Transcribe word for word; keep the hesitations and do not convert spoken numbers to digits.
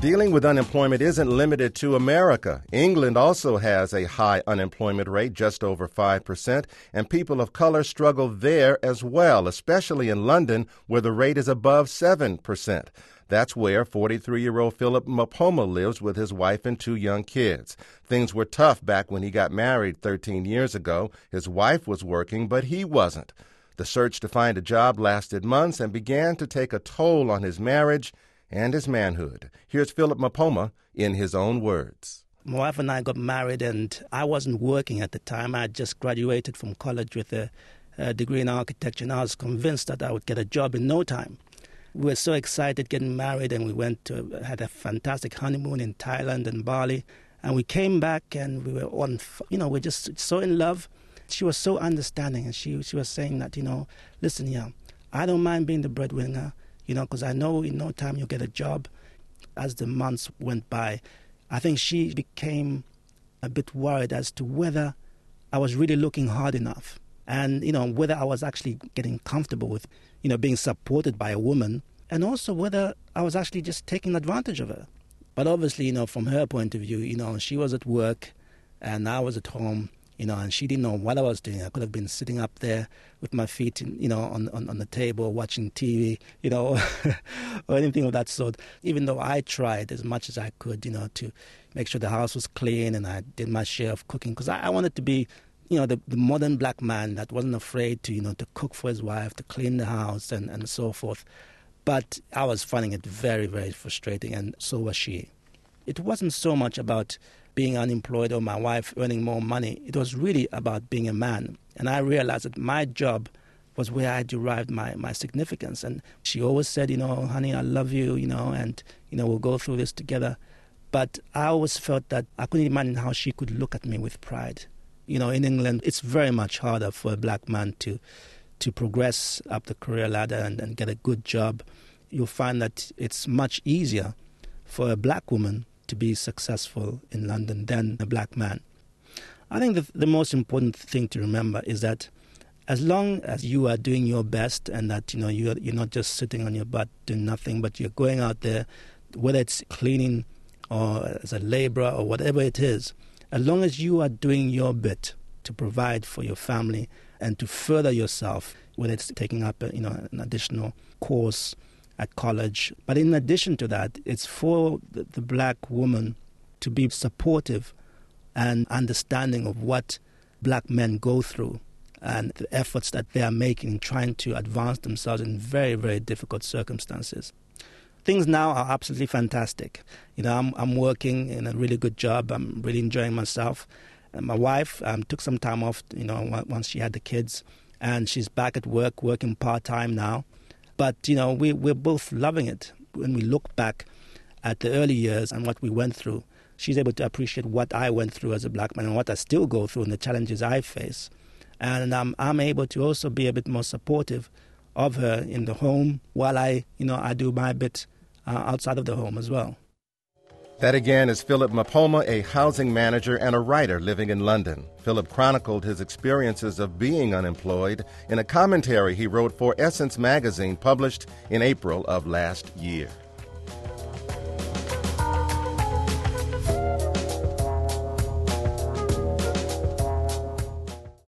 Dealing with unemployment isn't limited to America. England also has a high unemployment rate, just over five percent, and people of color struggle there as well, especially in London, where the rate is above seven percent. That's where forty-three-year-old Philip Mapoma lives with his wife and two young kids. Things were tough back when he got married thirteen years ago. His wife was working, but he wasn't. The search to find a job lasted months and began to take a toll on his marriage and his manhood. Here's Philip Mapoma in his own words. My wife and I got married, and I wasn't working at the time. I had just graduated from college with a, a degree in architecture, and I was convinced that I would get a job in no time. We were so excited getting married, and we went to had a fantastic honeymoon in Thailand and Bali, and we came back, and we were on, you know, we're just so in love. She was so understanding, and she she was saying that, you know, listen here, I don't mind being the breadwinner, you know, because I know in no time you'll get a job. As the months went by, I think she became a bit worried as to whether I was really looking hard enough, and, you know, whether I was actually getting comfortable with, you know, being supported by a woman, and also whether I was actually just taking advantage of her. But obviously, you know, from her point of view, you know, she was at work and I was at home, you know, and she didn't know what I was doing. I could have been sitting up there with my feet, in, you know, on, on, on the table watching T V, you know, or anything of that sort. Even though I tried as much as I could, you know, to make sure the house was clean, and I did my share of cooking, because I, I wanted to be, you know, the, the modern black man that wasn't afraid to, you know, to cook for his wife, to clean the house, and, and so forth. But I was finding it very, very frustrating, and so was she. It wasn't so much about being unemployed or my wife earning more money. It was really about being a man. And I realized that my job was where I derived my, my significance. And she always said, you know, honey, I love you, you know, and, you know, we'll go through this together. But I always felt that I couldn't imagine how she could look at me with pride. You know, in England, it's very much harder for a black man to to progress up the career ladder and, and get a good job. You'll find that it's much easier for a black woman to be successful in London than a black man. I think the, the most important thing to remember is that as long as you are doing your best, and that, you know, you're, you're not just sitting on your butt doing nothing, but you're going out there, whether it's cleaning or as a laborer or whatever it is, as long as you are doing your bit to provide for your family and to further yourself, whether it's taking up a, you know, an additional course at college. But in addition to that, it's for the, the black woman to be supportive and understanding of what black men go through and the efforts that they are making trying to advance themselves in very, very difficult circumstances. Things now are absolutely fantastic. You know, I'm, I'm working in a really good job. I'm really enjoying myself. And my wife um, took some time off, you know, once she had the kids, and she's back at work, working part-time now. But, you know, we, we're both loving it. When we look back at the early years and what we went through, she's able to appreciate what I went through as a black man and what I still go through and the challenges I face. And um, I'm able to also be a bit more supportive of her in the home while I, you know, I do my bit uh, outside of the home as well. That again is Philip Mapoma, a housing manager and a writer living in London. Philip chronicled his experiences of being unemployed in a commentary he wrote for Essence magazine, published in April of last year.